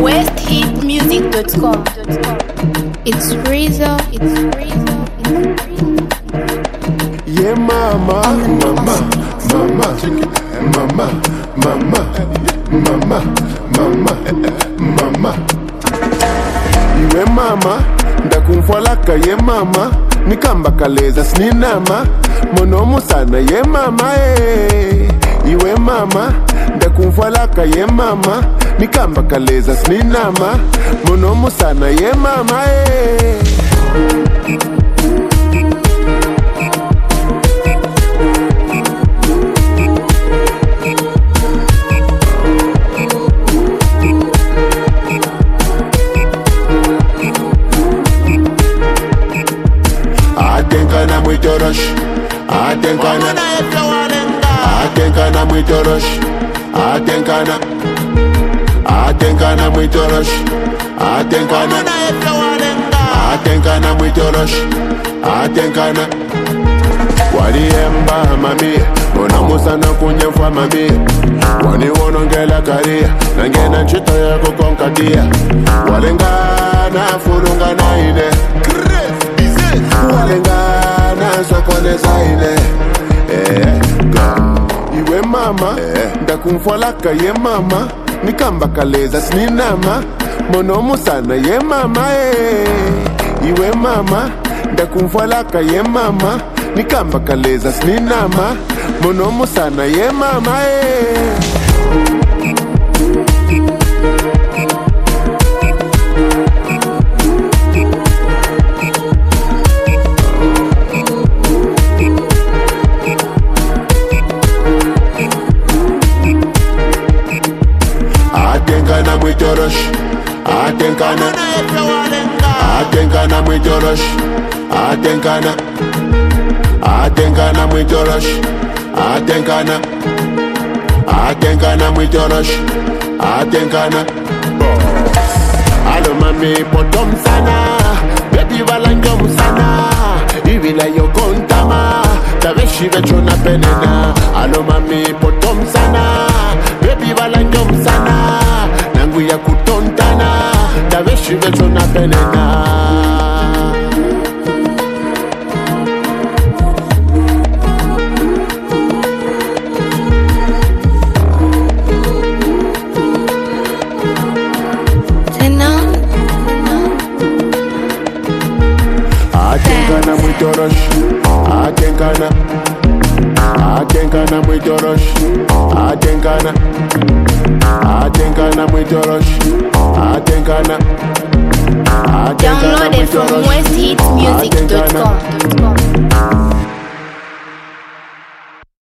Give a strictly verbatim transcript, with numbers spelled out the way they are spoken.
west hit music dot com. It's Rizzo, it's Rizzo, it's Rizzo. Yeah, mama, mama, mama, mama, mama, mama, mama, mama. Iwe mama, ndakumfwalaka ye mama, nikamba kaleza sninama, monomu sana ye mama eh. Iwe mama, ndakumfwalaka ye mama, nikamba kaleza sninama, monomu sana ye mama eh. Atenkana muito rush, atenkana, atenkana muito rush, atenkana, atenkana muito rush, atenkana, atenkana muito rush, atenkana. Waliemba mami, mona musana kunyefwa mami. Wani wonongela karia, nangena chito ya kukonkatia. Walengana furungana ine. Walengana sokone zaine eh, iwe mama eh. Ndakumfwalaka ye mama, nikamba kaleza sninama, monomu sana ye mama eh. Iwe mama, ndakumfwalaka ye mama, nikamba kaleza sninama, monomu sana ye mama eh. Atenkana muito rush, atenkana, atenkana muito rush, atenkana, atenkana muito rush, atenkana, atenkana muito rush, atenkana. Alo mami potom sana, baby valangom sana, ivila yo kontama, taveshi vechona penena. Alo mami potom sana, baby valangom sana, nangu ya kutontana, taveshi vechona penena. Atenkana muito rush, atenkana, atenkana muito rush, atenkana, atenkana muito rush, atenkana, atenkana Download it muito from rush, west hit music dot com.